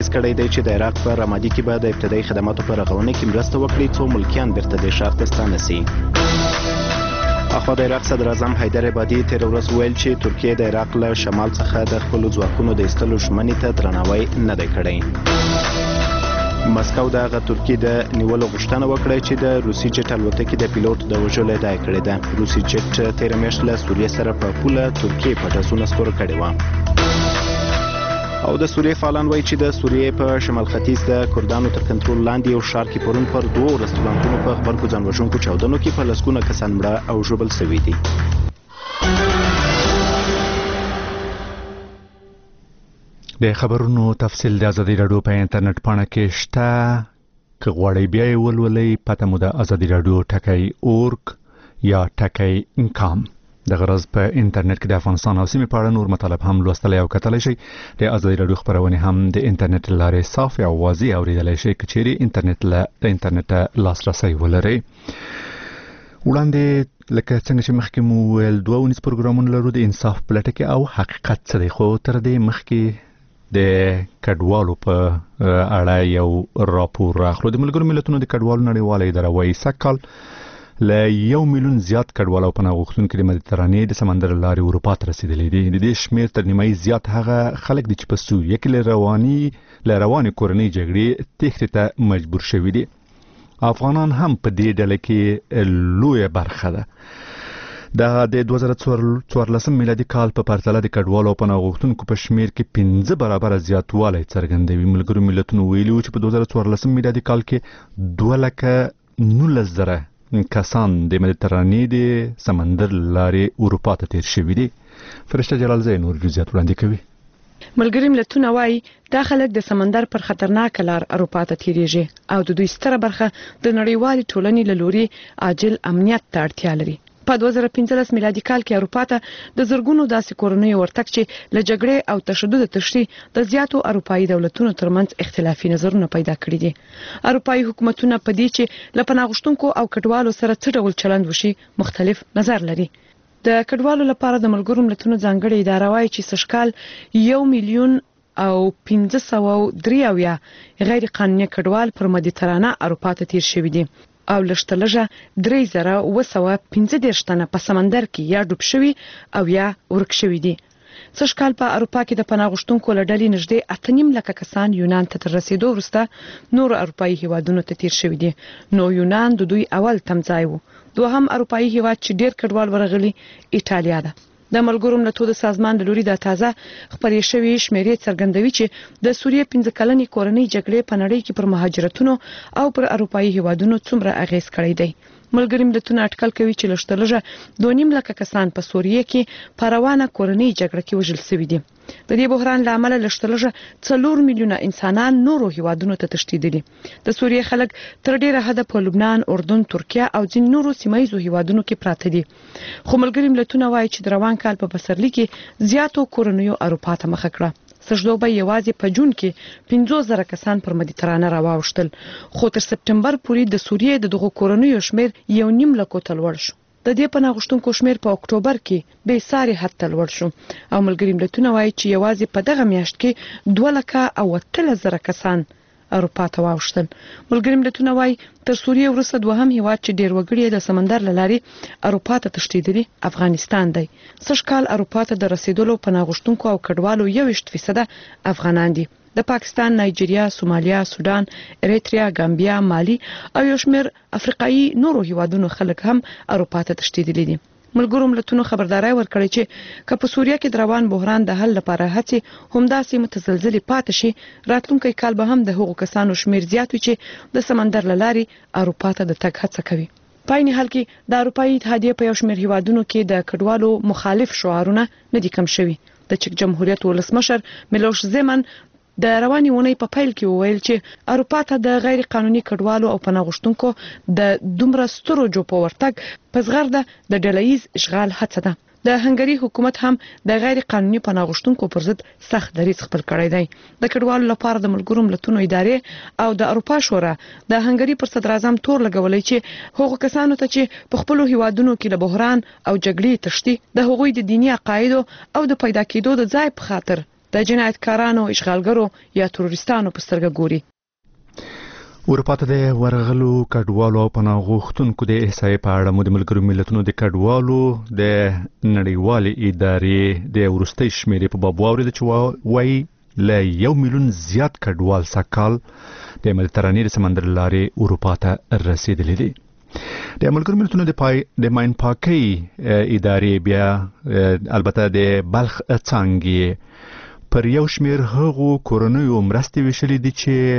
کړی دی چې د عراق په رمادي کې به د ابتدایي خدماتو په رغونه کې مرسته وکړي څو ملکیان بیرته دې ښار ته ستانه سي. اخوا د عراق صدر اعظم حیدر عبادي تېره ورځ ویل چې ترکیه د عراق له شمال څخه د خپلو ځواکونو د ایستلو ژمنې ته درناوی نه دی کړی. مسکو د هغه ترکیې د نیولو غوښتنه وکړه چې د روسي جټ الوتکې د پیلوټ د وژلو ادعا کړې ده. روسي جټ تېره میاشت له سوریې سره په پوله ترکیې په ډزونه سپوره کړې وه. او د سوریې فعالان وایي چې د سوریې په شمال ختیځ د کردانو تر کنټرول لاندې یو ښار کې پرون پر 2 رستورانتونو په غبرګو ځان وژونکو چاودنو کې په لسګونه کسان مړه او ژوبل شوي دي. د خبرونو تفصیل د ازادي راډیو په انټرنیټ پاڼه کې شته. که غواړئ بیا یې ولولئ، پته مو د ازادي راډیو ټکی.org یا ټکی.com. د غرض په انټرنیټ کې د افغانستان او سیمې په اړه نور مطالب هم لوستلی او کتلی شئ. د ازادي راډیو خبرونه هم د انټرنیټ لارې صاف او واضح اوریدلی شئ که چیرې انټرنیټ لاسرسی ولرئ. وړاندې لکه څنګه چې مخکې مو ویل 2 ونیز پروګرامونه لرو، د انصاف پلټکې او حقیقت څه دی. خو تر دې مخکې د کډوالو په اړه یو راپور راغلو. د ملګرو ملتونو د کډوالو نړیواله اداره وايي سږ له 1 میلیون زیات کډوال او پناه غوښتونکي د مدیترانې د سمندر لارې اروپا ته رسیدلي دي. د دې شمیر تر نیمایي زیات هغه خلک دي چې په سوریه کې له روانې کورنۍ جګړې تېښتې ته مجبور شوي دي. افغانان هم په دې ډله کې لویه برخه ده. د 2014 میلادي کال په پرتله د کډوالو او پناه غوښتونکو په شمیر کې 5 برابره زیاتوالی څرګندوي. ملګرو ملتونو ویلي و چې په 2014 میلادي کال کې 2,19,000 کسان د مدیترانې د سمندر لارې اروپا ته تیر شوي دي. فرشته جلال زین نور جزئیات وړاندې کوي. ملګري ملتونه وايي دا خلک د سمندر پر خطرناک لار اروپا ته تیریږي او د دوی ستره برخه د نړیوالې ټولنې له لوري عاجل امنیت ته اړتیا لري. په 2015 میلادي کال کې اروپا ته د زرګونو داسې کورنۍ ورتګ چې له جګړې او تشدد تشدي د زیاتو اروپایي دولتونو ترمنځ اختلافي نظرونه پیدا کړي دي. اروپایي حکومتونه په دې چې له پناه غوښتونکو او کډوالو سره څه ډول چلند وشي مختلف نظر لري. د کډوالو لپاره د ملګرو ملتونو ځانګړې اداره وايي چې سږکال 1 میلیون او 593 غیر قانوني کډوال پر مدیترانه اروپا ته تیر شوي دي او لشتلجه 3,215 تنه په سمندر کې یا ډوب شوي او یا ورک شوي دي. سږکال په اروپا کې د پناه غوښتونکو له ډلې نږدې 8.5 لکه کسان یونان ته تر رسیدو وروسته نور اروپایي هیوادونو ته تیر شوي دي. نو یونان د دوی اول تمځای و. دوهم اروپایي هیواد چې ډیر کډوال ورغلي ایټالیا ده. د ملګرو ملتونو سازمان د لوري د تازه خبرې شوې شمیرې څرګندوي چې د سوریې 15 کلنې کورنۍ جګړې په نړۍ کې پر مهاجرتونو او پر اروپایي هیوادونو څومره اغیز کړی دی. ملګري ملتونه اټکل کوي چې لشتلجه 2.5 لکه کسان په سوریې کې په روانه کورنۍ جګړه کې وژل شوي دي. د دې بحران لامل لشتلجه 4 میلیونه انسانان نورو هیوادونو ته تښتیدلي. د سوریې خلک تر ډیره حده په لبنان، اردن، ترکیه او ځینې نورو سیمایي هیوادونو کې پراته دي. خو ملګري ملتونه وایي چې د روان کال په پسرلي کې زیاتو کورنیو اروپا ته مخه کړه. سجدوبه یوازې په جون کې 50,000 کسان پر مدیترانه راوښتل، خو تر سپټمبر پورې د سوریې د دغو کورنیو شمیر 1.5 لکو ته لوړ شو. د دې پناه غوښتونکو شمیر په اکتوبر کې بې ساري حد ته لوړ شو او ملګري ملتونه وایي چې یوازې په دغه میاشت کې 2,08,000 کسان اروپا ته واوښتل. ملګري ملتونه وایي تر سوریې وروسته دوهم هیواد چې ډیر وګړي د سمندر له لارې اروپا ته تښتیدلي افغانستان دی. سږکال اروپا ته د رسیدلو پناه غوښتونکو او کډوالو 21% افغانان دي. د پاکستان، نایجیریا، سومالیا، سودان، اریتریا، ګامبیا، مالی او یو شمېر افریقایي نورو هیوادونو خلک هم اروپا ته تښتیدلي دي. ملګرو ملتونو خبرداري ورکړې چې که په سوریه کې د روان بحران د حل لپاره هڅې همداسې متزلزلې پاتې شي، راتلونکي کال به هم د هغو کسانو شمیر زیات وي چې د سمندر له لارې اروپا ته د تګ هڅه کوي. په عین حال کې د اروپایي اتحادیې په یو شمېر هیوادونو کې د کډوالو مخالف شعارونه نه دي کم شوي. د چک جمهوریت ولسمشر میلوش زیمن د روانې اونۍ په پیل کې وویل چې اروپا ته د غیر قانوني کډوالو او پناه غوښتونکو د دومره سترو جوپو ورتګ په زغرده د ډلهییز اشغال هڅه ده. د هنګري حکومت هم د غیر قانوني پناه غوښتونکو پر ضد سخت دریځ خپل کړی دی. د کډوالو لپاره د ملګرو ملتونو ادارې او د اروپا شورا د هنګري پر صدر اعظم تور لګولې چې هغو کسانو ته چې په خپل هیوادونو کې له بحران او جګړې تښتي د هغوی د دینی عقایدو او د پیدا کېدو د ځای په خاطر د جنایتکارانو، اشغالګرو یا تروریستانو په سترګه ګوري. اروپا ته د ورغلو کډوالو او پناه غوښتونکو د احصایې په اړه د ملګرو ملتونو د کډوالو د نړیوالې ادارې د وروستۍ شمیرې په باب واورېده چې وایي له 1 میلیون زیات کډوال سږکال د مدیترانې د سمندر لارې اروپا ته رسیدلي دي. د ملګرو ملتونو د ماین پاکۍ ادارې بیا البته د بلخ څانګې پر یو شمیر هغو کورنیو مرستې ویشلې دي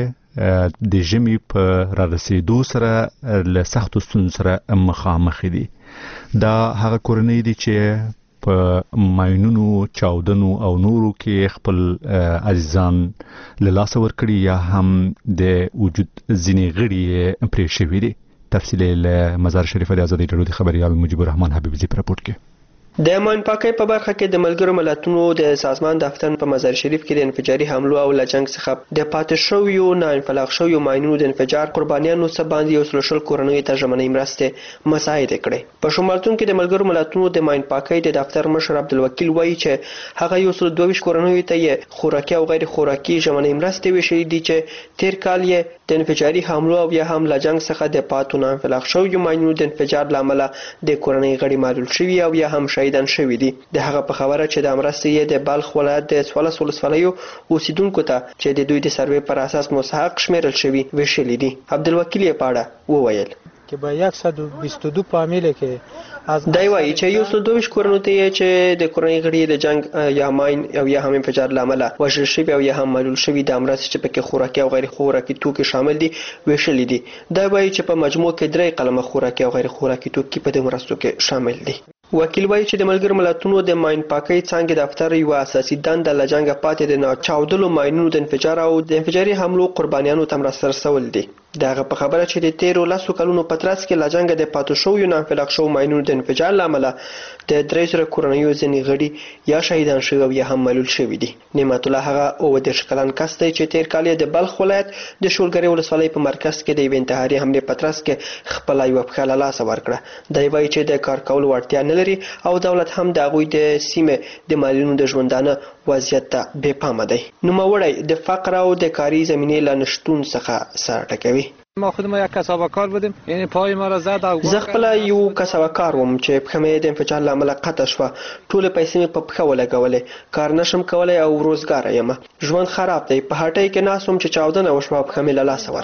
چې د ژمي په رارسېدو سره له سختو ستونزو سره مخامخ دي. دا هغه کورنۍ دي چې په ماینونو، چاودنو او نورو کې خپل عزیزان له لاسه ورکړي یا هم د وجود ځینې غړي پرې شوي دي. تفصیل له مزار شریف د ازادي راډیو د خبريال مجيب الرحمن حبیبزی په راپورټ کې. د ماین پاکۍ په برخه کې د ملګرو ملتونو د سازمان دفتر په مزار شریف کې د انفجاري حملو او له جنگ څخه د پاتې شویو نه انفلاق شویو ماینونو د انفجار قربانیانو څخه باندې 100 کورنیو ته ژمنۍ مرستې مساعده کړې. په شمالتون کې د ملګرو ملتونو د ماین پاکۍ د دفتر مشر عبدالوکیل وایي چې هغه 122 کورنیو ته خوراکي او غیر خوراکي ژمنۍ مرستې ویشلې دي چې تیر کال یې د انفجاري حملو او یا هم له جنگ څخه د پاتو نه انفلاق شویو ماینونو د انفجار لامل د کورنۍ غړي معلول شوي او یا هم شهیدان شوي دي. د هغه په خبره چې د مرستې د بلخ ولایت د 14 ولسوالیو اوسیدونکو ته چې د دوی د سروې پر اساس مستحق شمیرل شوي ویشلي دي. عبدالوکیل یې پاړه وویل که با 122 فامیل که از دای وایي چې 122 کورنیو ته چې د کورنۍ غړي د جنگ یا ماین او یا هم انفجار لامل وژل شوي او یا هم معلول شوي د مرستې چې پکې خوراکي او غیر خوراکي توکي شامل دي ویشلي دي. دا وایي چې په مجموع کې 3 قلمه خوراکي او غیر خوراکي توکي په دې مرستو کې شامل دي. وکیل وایي چې د ملګرو ملتونو د ماین پاکۍ څانګې دفتر یو اساسي دنده له جنګ پاتې د ناچاودلو ماینونو د انفجار او د انفجاري حملو قربانیانو ته مرسته رسول دي. دغه په خبره چې د 13 کلونو په ترڅ کې له جنګ د پاتو شویو نه انفلاق شو ماینونو د انفجار لامل د 300 کورنیو ځینې غړي یا شهیدان شوي او یا هم معلول شوي دي. نعمت الله هغه 30 کلن کس دی چې تیر کال د بلخ ولایت د شولګرې ولسوالۍ په مرکز کې د یو انتحاري حملې په ترڅ کې خپل یو پښه له لاسه ورکړه. دی وایي چې د کار کولو وړتیا نه لري او دولت هم د هغوی د سیمې د مالیونو د ژوندانه وضعیت ته بې پامه دی. نوموړی د فقر او د کاري زمینې له نشتون څخه سر ټکوي. ما خودم یک کسابکار بودیم، یعنی پای ما را زد او زه خپل یو کسابکار وم چې پښه مې د انفجار لامل قطع شوه. ټول پیسې مې په پښه ولګولې. کار نشم کولای او روزګار یم. ژوند خراب دی. په هټۍ کې ناست وم چې چاودنه وشوه او پښه مې له لاسه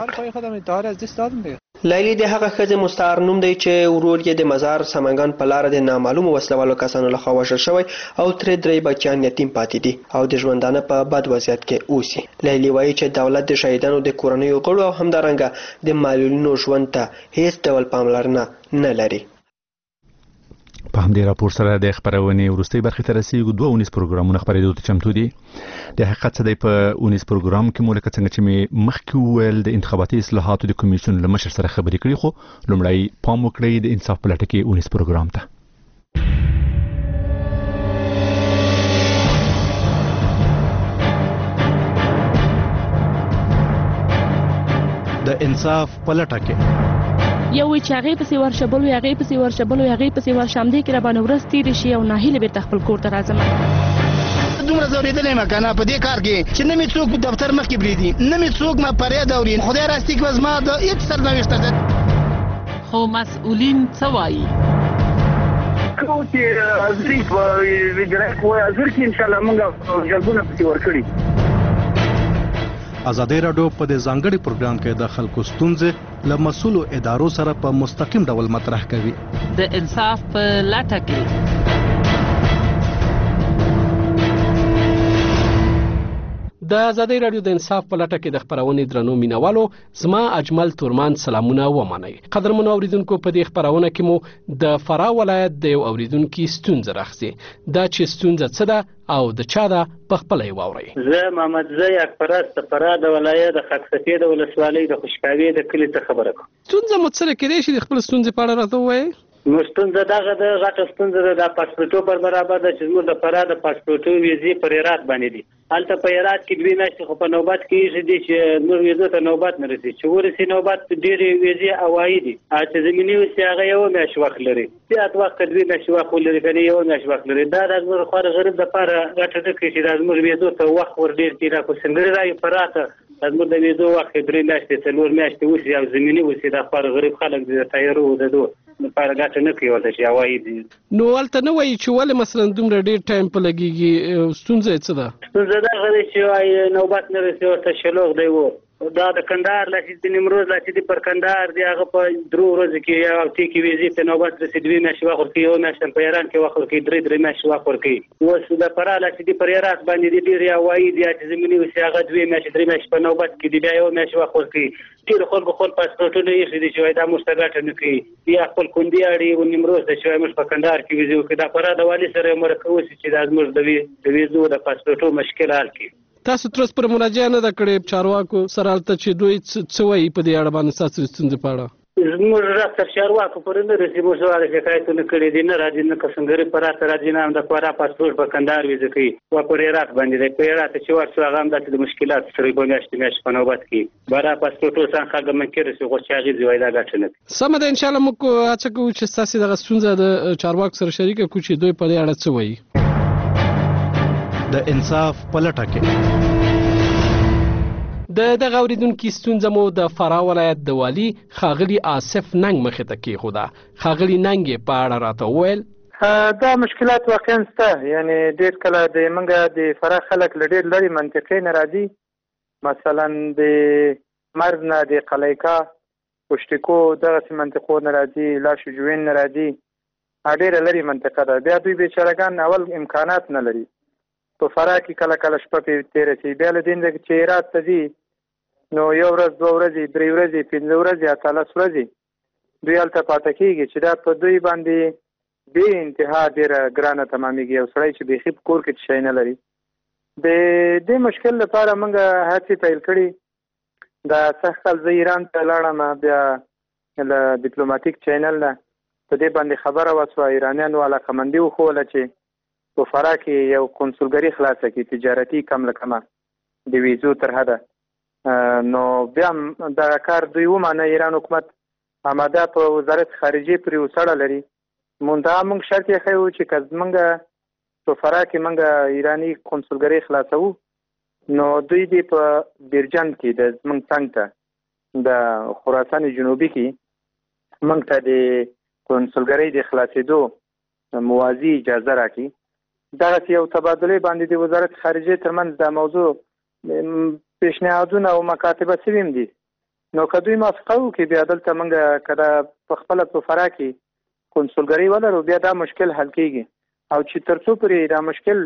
ورکړه. لیلی د هغه ښځې مستعار نوم دی چې ورور یې د مزار سمنګان په لاره د نامعلومو وسلوالو کسانو لخوا وژل شوی او ترې 3 بچیان یتیم پاتې دي او د ژوندانه په بد وضعیت کې اوسي. لیلی وایي چې دولت د شهیدانو د کورنیو غړو او همدارنګه د معلولینو ژوند ته هیڅ ډول پاملرنه نه لري. په همدې راپور سره د خبرونې وروستۍ برخې ته رسیږو. 2 اونیز پروګرامونه خبرېدو ته چمتو دي. د حقیقت څه دی په اونیز پروګرام کې مو لکه څنګه چې مې مخکې وویل د انتخاباتي اصلاحاتو د کمیسیون له مشر سره خبرې کړې، خو لومړی پام وکړئ د انصاف په لټه کې اونیز پروګرام ته. د انصاف په لټه کې یو چې هغه پسې ورشبل وي هغه پسې ورشبل وي هغه پسې ورشامدې کې را باندې ورځ تیرې شي او ناهیله بیرته خپل کور ته راځم. دومره زورېدلی یم که نه په دې کار کې چې نه مې څوک دفتر مخکې بریدي، نه مې څوک ما فریاد اوري. خدای راستي که زما د هېڅ سرنوشت ته خو مسؤلین څه وایي؟ کوم چې حاضري په جنایت وایي حاضر کې انشاءالله موږ جلبونه پسې ورکړي. ازادي راډیو په دې ځانګړي پروګرام کې د خلکو ستونزې له مسؤلو ادارو سره په مستقیم ډول مطرح کوي. د انصاف په لټه کې د ازادي راډیو د انصاف په لټه کې د خبرونې درنو مینوالو زما اجمل تورمان سلامونه ومنئ. قدرمنو اوریدونکو په دې خبرونه کې مو د فراه ولایت د یو اوریدونکي ستونزه راخځي. دا چې ستونزه څه ده او د چا ده په خپل یې واورئ. زه محمد زی اکبرست د فراه د ولایت د خاکسفید ولسوالۍ د خوشکاوي د کلي څخه خبره کوم. ستونزه مو څه کېدای شي د خپل ستونزې په اړه راته ووایئ؟ نو ستونزه دغه د غټه ستونزه د پاسپورټو پر برابر ده چې موږ د فرا د پاسپورټو ویزې پر هرات باندې دي. هلته په هرات کې 2 میاشتې خو په نوبت کې دي چې نور ویزو ته نوبت نه رسي، چې ورسي نوبت ډېرې ویزې هوایي دي چې زمیني وسې هغه یو میاشت وخت لري، زیات وخت 2 میاشتې وخت ولري کنه یو میاشت وخت لري. دا د زموږ خور غریب لپاره غټه ده چې د زموږ ویزو ته وخت ور ډېر کیږي. خو څنګه راي فراته زموږ د ویزو وخت 3 میاشتې 4 میاشتې وسي او زمینی وسي د خور غریب خلک د تایرو د دوه لپاره ګټه نه کوي ولته چې هوایي دي. نو ولته نه وایي چې ولې مثلا دومره ډېر ټایم په لګیږي؟ ستونزه څه ده؟ ستونزه دا غوړي چې وايي نوبت نه رسي او ته شلوغ دی وو دا د کندهار لا چې د نیمروز لا چې پر کندهار دی هغه په 3 ورځې کې یا تی کې ویزې ته نوبت رسي 2 میاشتې وخت کې یو میاشت په ایران کې وخت کې 3 میاشتې وخت کې اوس د فرا لا چې پر هرات باندې ډېر هوایي دي چې زمینی وسي هغه 2 میاشتې 3 میاشتې په نوبت کې دی بیا یو میاشت وخت کې ډېر خلکو خپل پاسپورټونه یې خېدي چې وای دا مستګټ نه کوي یا خپل کندي اړي و نیمروز د شوی مش په کندهار کې ویزو کې دا فرا د والی سره مرکه وسی چې د زموږ د ویزو د پاسپورټو مشکل حل کړي. تاسو تر اوسه پر مراجعه نه کړې چارواکو سره هلته چې دوی څه وایي په دې اړه باندې ستاسو ستونزې په اړه؟ زموږ راته چارواکو پورې نه رسي، موږ سره شکایتونه کړي دي، نه راځي نه کسنګري پر راته راځي نه د فرا پاسپورټ په کندهار ویزه کوي او پر هرات باندې دی. په هرات چې ورڅ هغه هم د مشکلات سره په میاشت په نوبت کې برا پاسپورټو څنګه هغه منکر رسي خو چې هغه زویدا ګټه نه. سم ده ان شاء الله موږ هڅه کوو چې تاسو دغه ستونزه د چارواکو سره شریک کړو چې دوی په دې اړه څه وایي. د انصاف پلټه کې دغه اوریدونکو ستونزه مو د فرا ولایت د والی ښاغلي آصف ننګ مخې ته کېښوده. ښاغلي ننګ یې په اړه راته وویل دا مشکلات واقعا شته، یعنی ډېر کله د موږ د فرا خلک له ډېر لرې منطقې نه راځي، مثلا د مرز نه د قلیقه پشتکو دغسې منطقو نه راځي، لاشجوین نه راځي، ډېره لرې منطقه ده. بیا دوی بیچارهګان اول امکانات نه لري، په فرا کې کله کله شپه پې تېره شي، بیا له دې نه چې هرات ته ځي نو 1 ورځ 2 ورځې 3 ورځې 5 ورځې 18 ورځې دوی هلته پاته کېږي چې دا په دوی باندې بې انتها ډېره ګرانه تمامېږي. یو سړی چې بیخي په کور کې شی نه لري. د دې مشکل لپاره موږ هڅې پیل کړي. د سږ کال زه ایران ته لاړم، بیا له ډیپلوماتیک چینل نه په دې باندې خبره وسوه، ایرانیانو علاقمندي وښوله چې په فرا کې یو کنسولګري خلاصه کړي تجارتي کم له کمه د ویزو تر حده. نو بیا دغه کار دوی ومانه، ایران حکومت آماده په وزارت خارجه پرې وسړه لري. منتها موږ شرط یې ښیو چې که زموږ په فرا کې موږ ایراني کنسولګرۍ خلاصوو نو دوی دې په بیرجن کې د زموږ څنګ ته د خراسان جنوبي کې موږ ته د کنسولګرۍ د خلاصېدو موازي اجازه راکړي. دغسې یو تبادلې باندې د وزارت خارجه ترمنځ دا موضوع پیشنهادونه او مکاتبه سوي هم دي. نو که دوی موافقه وکړي بیا دلته موږ که دا په خپله په فرا کې کنسولګرۍ ولرو بیا دا مشکل حل کېږي. او چې تر څو پورې دا مشکل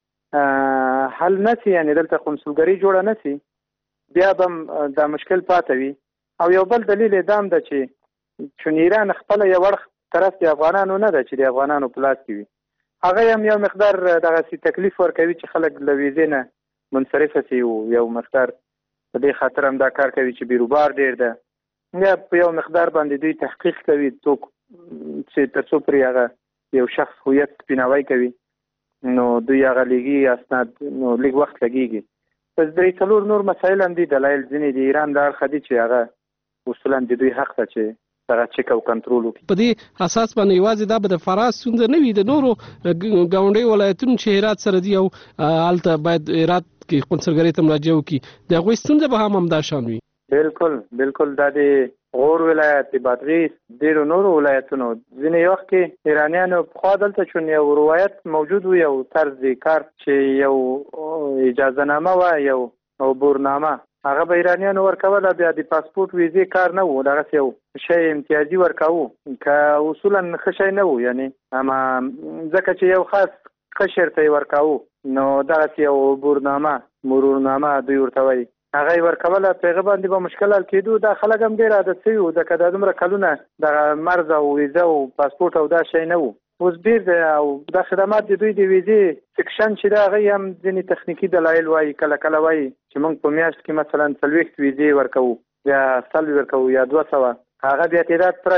حل نه سي، یعنې دلته کنسولګرۍ جوړه نه سي، بیا به دا مشکل پاته وي. او یو بل دلیل یې دا هم ده چې چون ایران خپله یو اړخ طرف د افغانانو نه ده چې د افغانانو په لاس کې وي، هغه هم یو مقدار دغسې تکلیف ورکوي چې خلک له ویزې نه منصرفه سي، یو مقدار په دې خاطر هم دا کار کوي چې بیروبار ډېر ده. یا په یو مقدار باندې دوی تحقیق کوي څوک چې تر څو پورې هغه یو شخص هویت سپیناوی کوي نو دوی هغه لیږي اسناد، نو لږ وخت لګېږي. بس 3-4 نور مسایل هم دي. دلایل ځینې د ایران د اړخه دي چې هغه اصولا د دوی حق ده چې دغه چک او کنټرول وکړي. په دې اساس باندې یوازې دا به د فرا ستونزه نه وي، د نورو ګاونډي ولایتونو چې هرات سره دي او هلته باید هرات کې کنسولګرۍ ته مراجعه وکړي، د هغوی ستونزه به هم همدا شان وي. بالکل دا د غور ولایت، بادغیس، ډېرو نورو ولایتونو ځینې وخت کې ایرانیانو پخوا دلته چون یو روایت موجود و، یو طرز د کار چې یو اجازه نامه وه، یو عبورنامه، هغه به ایرانیانو ورکوله، بیا د پاسپورټ ویزې کار نه و، دغسې یو شی امتیازي ورکوو که اصولا ښه شی نه و، یعنې اما ځکه چې یو خاص ښه شرط یې ورکوو نو دغسې یو عبورنامه مرورنامه دوی ورته وایي، هغه یې ورکوله، په هغه باندې به مشکل حل کېدو. دا خلک هم ډېر عادت شوي وو، ځکه دا دومره کلونه دغه مرز او ویزه او پاسپورټ او دا شی نه و. اوس ډېر دی او دا خدمات د دوی د ویزې سیکشن چې دی هغه هم ځینې تخنیکي دلایل وایي، کله وایي چې موږ په میاشت کې مثلا 40 ویزې ورکوو یا 100 ورکوو یا 200، هغه بیا تعداد پوره سي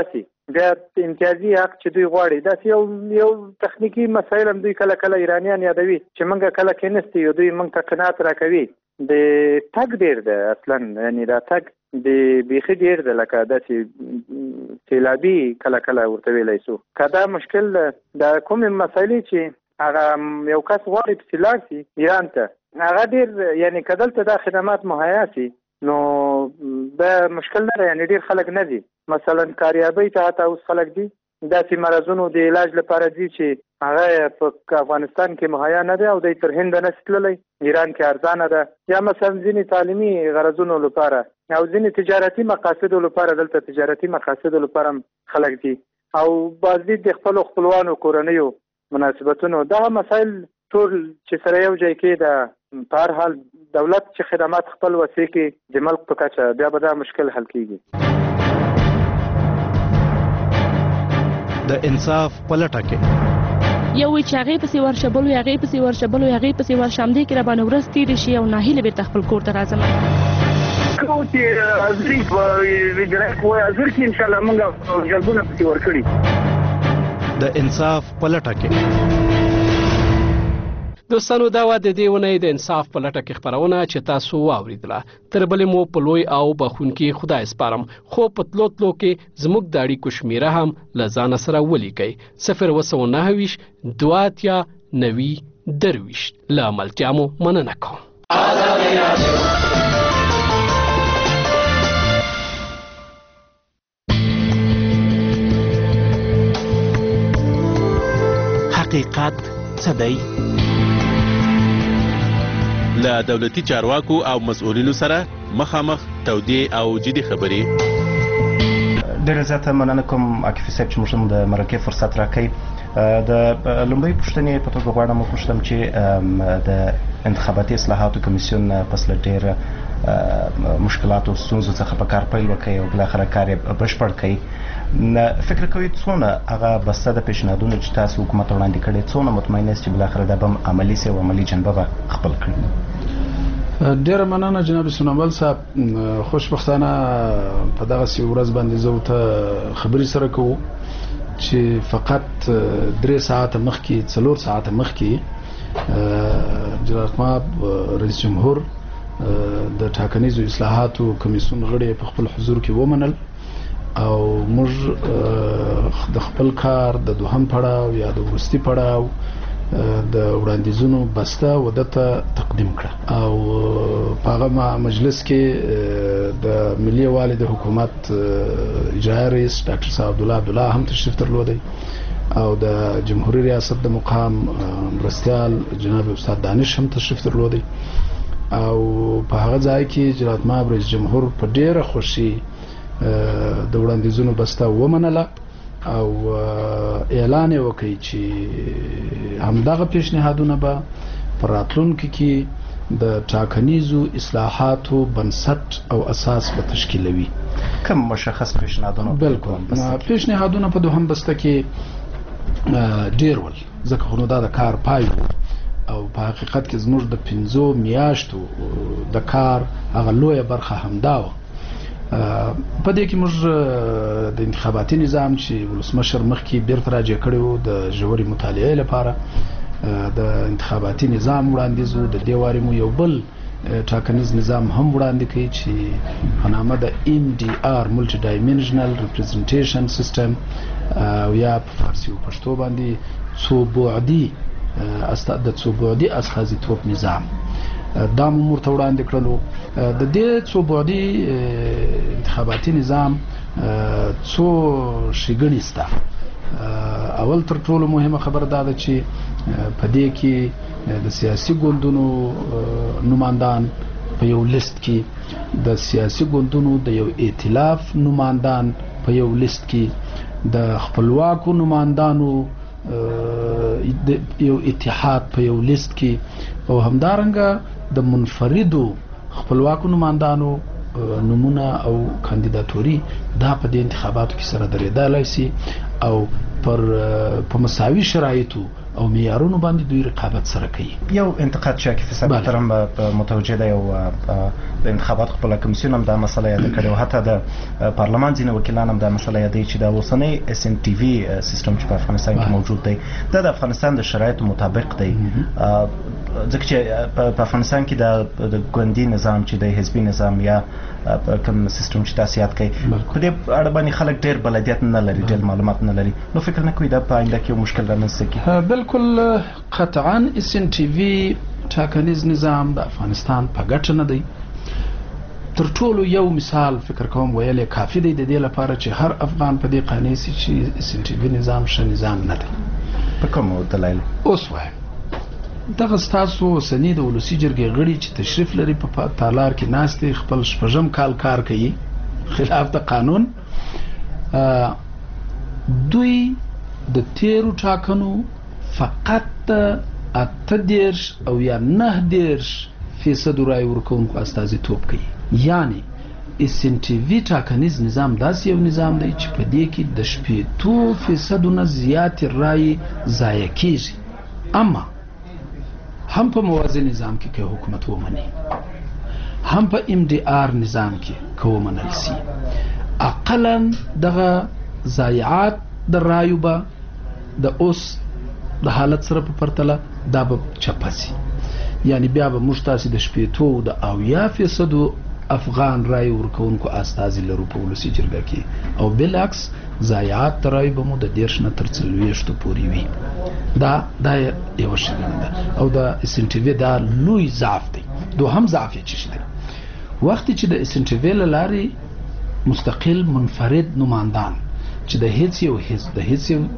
بیا امتیازي حق چې دوی غواړي دا یو تخنیکی مسایل هم دوی کله کله ایرانیان یادوي چې موږ کله کېنستي یو دوی موږ ته قناعت راکوي د تګ ډیر ده اصلا یعنی دا تګ د بیخي ډیر ده لکه داسې سیلابي کله کله ورته ویلی سو که دا مشکل د کومې مسایلې چې هغه یو کس غواړي پسې لاړ شي ایران ته هغه ډیر یعنی که دلته دا خدمات مهیا سي نو دا مشکل نه یعنی ډیر خلک نه دي مثلا کاریابۍ ته حتی اوس خلک دي داسې مرضونو د علاج لپاره دي چې هغه په افغانستان کې مهیا نه دی او دوی تر هند نه تللی ایران کې ارزانه ده یا مثلا ځینې تعلیمي غرضونو لپاره او ځینې تجارتي مقاصدو لپاره دلته تجارتي مقاصدو لپاره خلک دي او بعض دي د خپلوانو کورنیو مناسبتونو دا مسایل ټول چې سره یو ځای کې د په هر حال دولت چې خدمات خپل وسې کې د ملک په کچه بیا به دا مشکل حل کیږي د انصاف پلټه کې یو وی چې هغه پسې ورشبلو هغه پسې ورشبلو هغه پسې ورشمدې کې را باندې ورس تیر شي او ناهیله به تخپل کور ته راځم کوم چې ازري په جنایت کوی ازر کې ان شاء الله موږ جلبونه پسې ورکړي د انصاف پلټه کې دوستانو دا و د دې ونې د انصاف په لټه کې خبرونه چې تاسو واوریدله تر بلې مو په لوی او بخونکي خدای سپارم خو په تلو کې زموږ د اړیکو شمیره هم له ځان سره ولیکئ 029 دواتیا 90 درویش له ملتیا مو مننه کوم حقیقت څه دی؟ له دولتي چارواکو او مسؤلینو سره مخامخ تودې او جدي خبرې ډېر زیاته مننه کوم عاکف صاحب چې موږ د مرکې فرصت راکړئ د لومړۍ پوښتنې په توګه غواړم وپوښتم چې د انتخاباتي اصلاحاتو کمیسیون پس له ډېر مشکلاتو ستونزو څخه په کار پیل وکړي او بالاخره کار یې بشپړ کړي فکر کوئ څونه هغه بسته د پیشنهادونو چې تاسو حکومت وړاندې کړي څونه مطمئن یاست چې بالاخره دا به هم عملي سي او عملي جنبه به خپل کړي ډیره مننه جناب سنوبل صاحب خوشبختانه په دغه سی ورځ باندې زه ته خبري سره کوم چې فقط 3 ساعته مخکې 4 ساعته مخکې جناب رئیس جمهور د ټاکنیزو اصلاحاتو کمیسیون غړي په خپل حضور کې ومنل او موږ د خپل کار د دوهم پړاو یا د وروستي پړاو د وړاندیزونو بسته ودته تقدیم کړه او په هغه مجلس کې د ملي والي د حکومت اجرائیه رئیس ډاکټر صاحب عبدالله هم تشریف درلودی او د جمهوریت ریاست د مقام مرستیال جناب استاد دانش هم تشریف درلودی او په هغه ځای کې جناب رئیس جمهور په ډیره خوشي د وړاندیزونو بسته ومنله او اعلان وکړي چې همدغه پیشنهادونه به پر راتلونکو کې د ټاکنیزو اصلاحاتو بنسټ او اساس به تشکیلوي کوم مشخص پیشنهادونه بالکل پیشنهادونه په دوهم بسته کې ډیر ول ځکه خو دا د کار پای او په حقیقت کې زموږ د 15 میاشتو د کار هغه لویه برخه همدا و په دې کې موږ د انتخاباتي نظام چې ولسمشر مخکې بیرته راجع کړو د ژورې مطالعې لپاره د انتخاباتي نظام وړاندیز د دې واري مو یو بل ټاکنیز نظام هم وړاندې کوي چې په نامه د MDR ملټي ډایمنشنل ریپرزنټیشن سیستم او یا په فارسی او پښتو باندې څو بعدي استازیتوب نظام دا مرته وړاندې کړلو د دې څو بعدي انتخاباتي نظام څو شګنی ستا اول تر ټولو مهمه خبر دا ده چې په دې کې د سیاسي ګوندونو نمائندان په یو لیست کې د سیاسي ګوندونو د یو ائتلاف نمائندان په یو لیست کې د خپلواکو نمائندانو یو اتحاد په یو لیست کې او همدارنګه د منفردو خپلواکو نمائندانو نمونه او کاندیداتوري دا په دې انتخاباتو کې سره درېدلای شي او په مساوي شرایطو او معیارونو باندې دوی رقابت سره کوي. یو انتقاد چې کې فساد محترم متوجه دی او د انتخابات خپل کمیسیون هم دا مسله یاد کړو، حتی د پارلمان ځینې وکیلان هم دا مسله یادوي چې د اوسنۍ SNTV سیستم چې په افغانستان کې موجود دی دا د افغانستان د شرایطو مطابق دی، ځکه چې په افغانستان کې د ګوندي نظام چې د حزبي نظام یا کوم سیستم چې تاسو یاد کړئ په دې اړه باندې خلک ډېر بلدیت نه لري، ډېر معلومات نه لري، نو فکر نه کوي دا په آینده کې مشکل رامنځته کړي؟ بالکل قطعا SNTV ټاکنیز نظام د افغانستان په ګټه نه دی. تر ټولو یو مثال فکر کوم ویل کافي دی د دې لپاره چې هر افغان په دې قانع شي چې SNTV نظام ښه نظام نه دی. په کوم دلایل؟ اوس وایم دغه ستاسو سنې د ولسی جرګې غړي چې تشریف لري په تالار کې ناستې خپل شپږم کار کوي خلاف د قانون، دوی د تیرو ټاکنو فقط 18 او یا 9% رای ورکوونکو استازیتوب کوي. یعنی SNTV ټاکنیز نظام داسې یو نظام دی چې په دې کې د 80% نه زیات رای ضایع کیږي. اما هم په موازی نظام کې که حکومت ومني، هم په MDR نظام کې که ومنل سي، اقلا دغه ضایعات د رایو به د اوس د حالت سره په پرتله دا به چپه سي. یعنی بیا به موږ تاسې د 80% افغان رای ورکوونکو استازي لرو په ولسی جرګه کې، او بالعکس ضایعات رای به مو د 10 نه تر 40 پورې وي. دا یو شی ده او د SNTV دا لوی ضعف دی. دوهم ضعف یې څه دی؟ وخت چې د SNTV لاري مستقل منفرد نمایندان چې د هیڅ یو حزب د هیڅ یو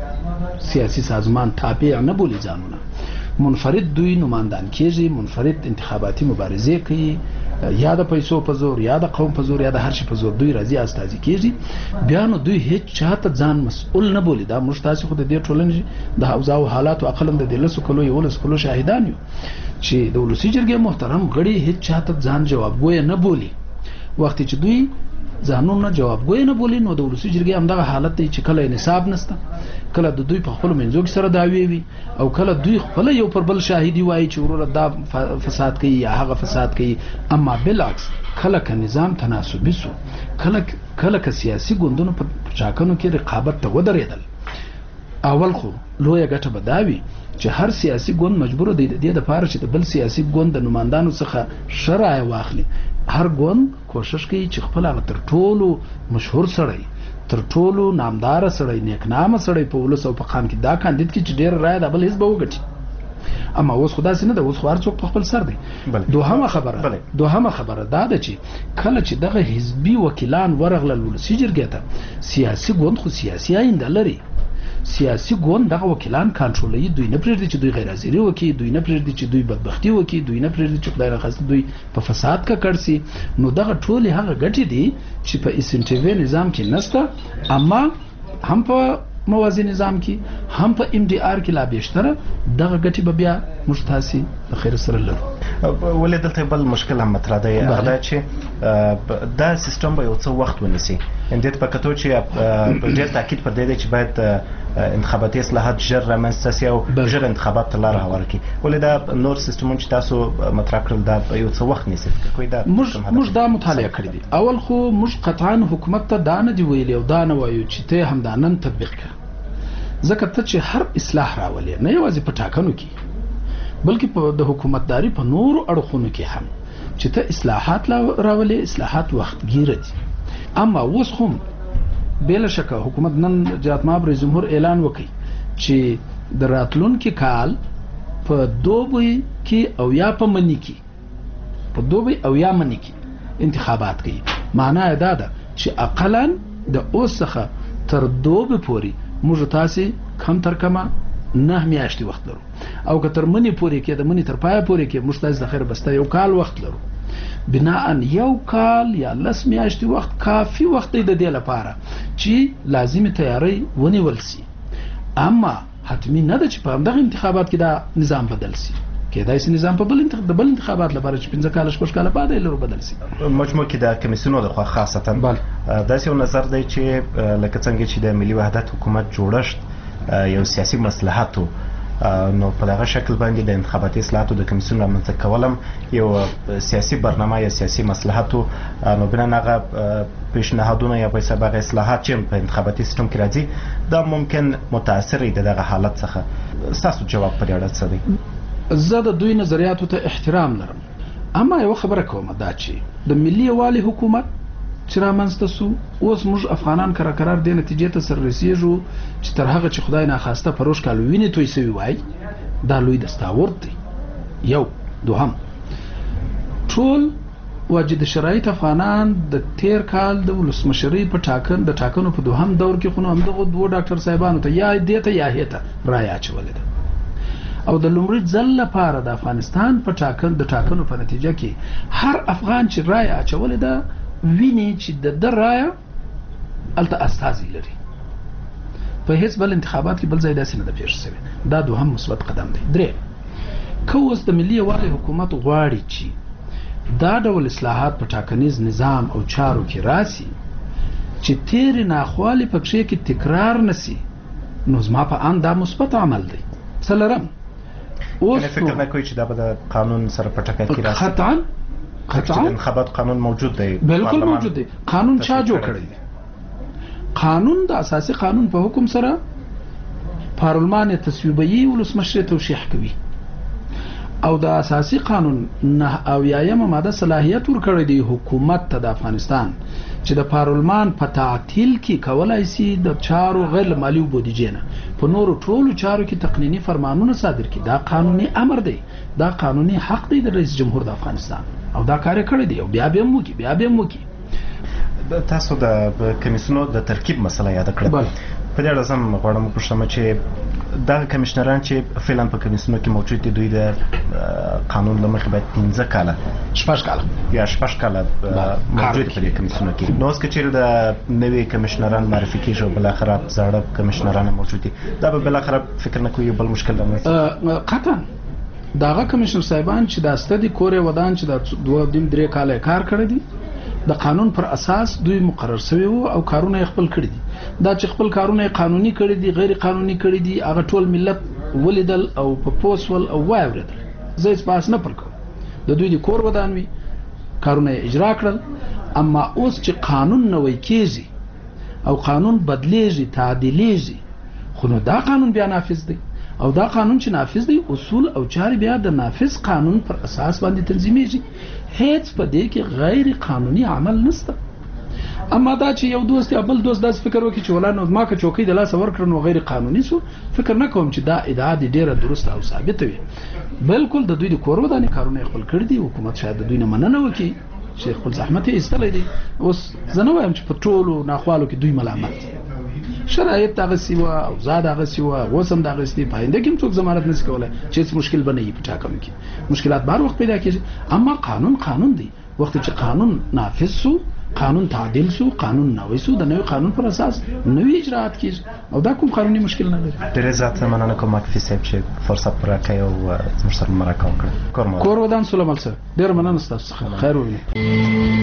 سیاسي سازمان تابع نه بولی ځانونه، منفرد دوی نمایندان کېږي، منفرد انتخاباتي مبارزه کوي، یا د پیسو په زور یا د قوم په زور یا د هر شي په زور دوی راځي استازي کېږي. بیا نو دوی هیڅ چاته ځان مسؤل نه بولي. دا موږ تاسو خو د دې ټولنې د اوضاع حالات او اقلم د 10 کلو 11 کلو شاهدان یو چې د ولسی جرګې محترم غړي هیڅ چاته ځان جوابګوی نه بولي. وخت چې دوی ځانونه جوابګوی نه بولي نو د ولسی جرګې هم دغه حالت دی چې کله نصاب نشته، کله د دوی په خپل منځو کې سره دعوی وي، او کله دوی خپل یو پر بل شاهدي وایي چې وروره دا فساد کوي یا هغه فساد کوي. اما بالعکس کله که نظام تناسبي سو، کله که سیاسي ګوندونو په ټاکنو کې رقابت ته ودرېدل، اول خو لویه ګټه به دا وي چې هر سیاسي ګوند مجبور دی د دې لپاره چې د بل سیاسي ګوند د نمایندانو څخه ښه رایه واخلي. هر ګوند کوشش کوي چې خپل هغه تر ټولو مشهور سړی، تر ټولو نامدار سړی، نیکنامه سړی په ولس او په قام کې دا کاندید کې چې ډېر رایه د بل حزب وګټي. اما اوس خدا سي نه ده، اوس خو هر څوک په خپل سر دی. دوهمه خبره دا ده چې کله چې دغه حزبي وکیلان ورغلل ولسی جرګې ته، سیاسي ګوند خو سیاسي آینده لري، سیاسي ګوند دغه وکیلان کنټرولوي. دوی نه پرېږدي چې دوی غیر حاضري وکړي، دوی نه پرېږدي چې دوی بدبختي وکړي، دوی نه پرېږدي چې خدای نخواسته دوی په فساد ککړ سي. نو دغه ټولې هغه ګټې دي چې په SNTV نظام کې نشته، اما هم په موازی نظام کې هم په MDR کې لا بیشتره دغه ګټې به بیا موږ تاسې د خیر سره لرو. ولې دلته بل مشکل هم مطرح دی، هغه دا چې دا سیستم به یو څه وخت ونیسي. دې په کتو چې ډېر تاکید پر دې دی چې باید انتخاباتي اصلاحات ژر رامنځته سي او ژر انتخابات ته لاره هواره کړي. ولې دا نور سیستمونه چې تاسو مطرح کړل دا یو څه وخت نیسي؟ موږ دا مطالعه کړی دي. اول خو موږ قطعا حکومت ته دا نه دی ویلي او دا نه وایو چې ته هم دا نن تطبیق کړه، ځکه ته چې هر اصلاح راولې نه یوازې په ټاکنو کې بلکې په د حکومتداري په نورو اړخونو کې هم چې ته اصلاحات راولې، اصلاحات وختګیره دي. اما اوس هم بلا شک حکومت نن جمهوریت رئیس جمهور اعلان وکړي چې د راتلونکي کال په دوبی کې او یا په منی کې انتخابات کوي. معنا دا ده چې اقلا د اوس څخه تر دوبی پورې موږ تاسې کم تر کمه 9 میاشتې وخت لرو، او که تر منی پورې کې د منی تر پایه پورې کې موږ تاسې د خیر بسته یو کال وخت لرو. بناء یو کال یا 10 میاشتې وخت کافي وخت دی د دې لپاره چې لازمي تیاری ونیول سي. اما حتمی نه ده چې په همدغه انتخابات کې دا نظام بدل سي. کېدای شي نظام په بل انتخابات لپاره چې 15 کال 6 کال بعد یې لرو بدل سي. مجموع کې د کمیسیونو د خوا خاصتا داسې یو نظر دی چې لکه څنګه چې د ملي وحدت حکومت جوړښت یو سیاسي مصلحت نو په دغه شکل باندې د انتخاباتي اصلاحاتو د کمیسیون رامنځته کولم یو سیاسي برنامه یا سیاسي مصلحتو نو بنان هغه پیشنهادونه یا په سبب اصلاحات چې په انتخاباتي سیستم کې راځي دا ممکن متاثر دی دغه حالت څخه تاسو جواب پر اړه څه دی؟ زه د دوی نظریاتو ته احترام لرم، اما یو خبره کوم دا چې د ملي یوالي حکومت چې رامنځته سو اوس موږ افغانان قرار د نتیجې ته سر رسیږو چې تر هغه چې خدای نه خواسته پروش کال ویني توي سوي وای دا لوی دستاورد دی. یو دوهم ټول واجد شرایط افغانان د تیر کال د ولسمشرۍ په ټاکنو په دوهم دور کې خو هم دغه دوه ډاکټر صاحبانو ته یا دیته یا هیته رای اچولې ده او د لومړي ځل لپاره د افغانستان په ټاکنو په نتیجه کې هر افغان چې رای اچولې ده ویني چې د رای الته استازي لري. په هیڅ بل انتخابات کې بل ځای داسې نه ده پیښ شوی. دا دوهم مثبت قدم دی. درې که اوس د ملي یوالي حکومت غواړي چې دا ډول اصلاحات په ټاکنیز نظام او چارو کې راسي چې تیر ناخوالي په کښې کې تکرار نسی نو زما په ان دا مثبت عمل دی. څلورم اوس فکر نه کوي چې دا به د قانون سره په ټکر کې راسي؟ قطعا انتخابات قانون موجود دی، بالکل موجود دی. قانون چا جوړ کړی دی؟ قانون د اساسي قانون په حکم سره پارلمان تصویبوي ولسمشر توشیح کوي او د اساسي قانون 9 ماده صلاحیت ورکړی دی حکومت ته د افغانستان چې د پارلمان په تعطیل کې کولای شي د چارو غیر مالی بودیجه نه په نورو ټولو چارو کې تقنینی فرمانونه صادر کړي. دا قانوني امر دی، دا قانوني حق دی د رئیس جمهور د افغانستان او دا کار کړی دی او بیا به مو کې. تاسو د کمیسیونو د ترکیب مسله یاد کړل. په دې اړه زم غواړم پوښتنه چې دا کمشنران چې فعلا په کمیسیونو کې موجود دي دوی د قانون له مخې باید 15 کاله یا 6 کاله موجود په دې کمیسیونو کې. نو اوس که چیرې د نوي کمشنران معرفي کېږي او بالاخره زاړه کمشنران موجود دي دا به بالاخره فکر نه کوي بل مشکل رامنځته؟ قطعا داغه کمشنر صاحبان چې د استدي کورې ودان چې د 2.5 کاله کار کړی دي د قانون پر اساس دوی مقرر شوی وو او کارونه خپل کړی دي. دا چې خپل کارونه قانوني کړی دي غیر قانوني کړی دي هغه ټول ملت ولیدل او په پوسول او واوریدل. زه هیڅ بحث نه پرکوم. د دوی د کور ودانوي کارونه اجرا کړل، اما اوس چې قانون نوی کېږي او قانون بدلیږي تعدیلیږي خو نو دا قانون بیا نافذ دی او دا قانون چې نافذ دی اصول او چارې بیا د نافذ قانون پر اساس باندې تنظیمېږي. هیڅ په دې کې غیر قانوني عمل نشته. اما دا چې یو دوست یا بل دوست داس فکر وکړي چې ولانو ما که چوکۍ د لاس ورکړ نو غیر قانوني سو، فکر نه کوم چې دا ادعا دي ډیره درسته او ثابته وي. بالکل د دوی د کور ودانې کارونه خپل کړی دي. حکومت شاید د دوی نه مننه وکړي چې خپل زحمت یې ایستلی دی. اوس زه نه وایم چې په ټولو ناخوالو کې دوی ملامت دي. شرایط دغه سیوا او زاد دغه سیوا وسم دغه ستی پاینده کې څوک ضمانت نشي کولای چې هیڅ مشکل بنئ په ټاکنو کې. مشکلات بهر وخت پیدا کیږي، اما قانون دی. وخت چې قانون نافذ سو، قانون تعدیل سو، قانون نوی سو، د نوی قانون پر اساس نوی اجراات کیږي او دا کوم قانوني مشکل نه لري. ډېر زیات مننه کوم اکفي صاحب چې فرصت راکړی او زموږ سره مرکه وکړه. کور ودان سلام سره ډېر مننه ستاسو څخه. خیر ووینئ.